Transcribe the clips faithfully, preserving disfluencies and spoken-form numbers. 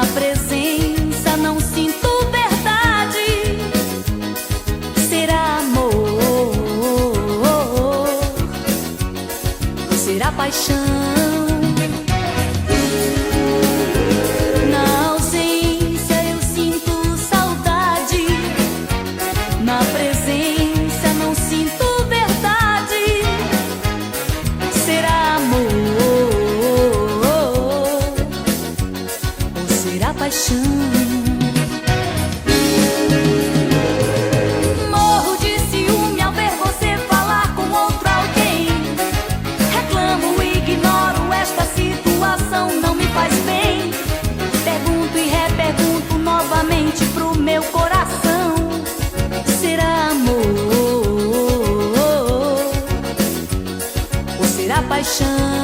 Na presença não sinto verdade. Será amor ou será paixão? Na ausência eu sinto saudade. Na presença não sinto verdade. Será amor ou será paixão? Morro de ciúme ao ver você falar com outro alguém. Reclamo, ignoro, esta situação não me faz bem. Pergunto e repergunto novamente pro meu coração. Será amor ou será paixão?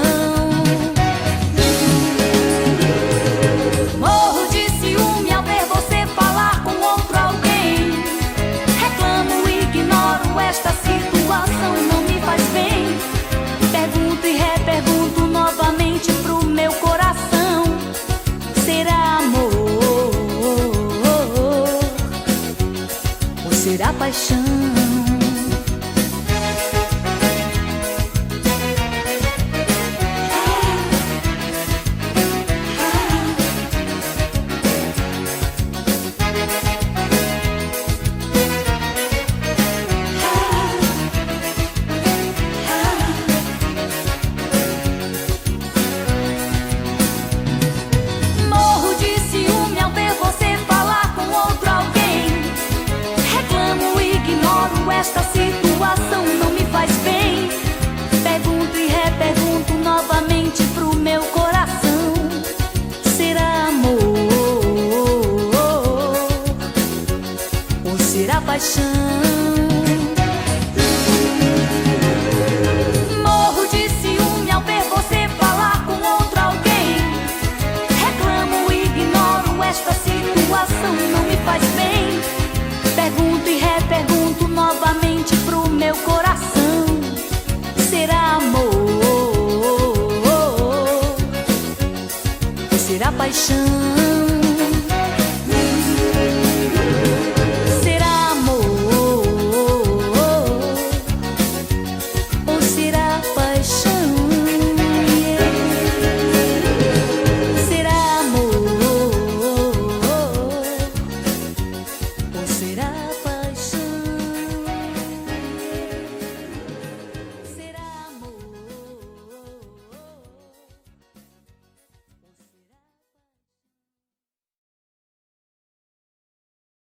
Morro de ciúme ao ver você falar com outro alguém. Reclamo, ignoro, esta situação não me faz bem. Pergunto e repergunto novamente pro meu coração. Será amor ou será paixão? Morro de ciúme ao ver você falar com outro alguém. Reclamo, ignoro, esta situação não me faz bem. Pergunto e repergunto novamente pro meu coração. Será amor ou será paixão? Morro de ciúme ao ver você falar com outro alguém. Reclamo, ignoro, esta situação não me faz bem. Pergunto e repergunto novamente pro meu coração. Será amor ou será paixão?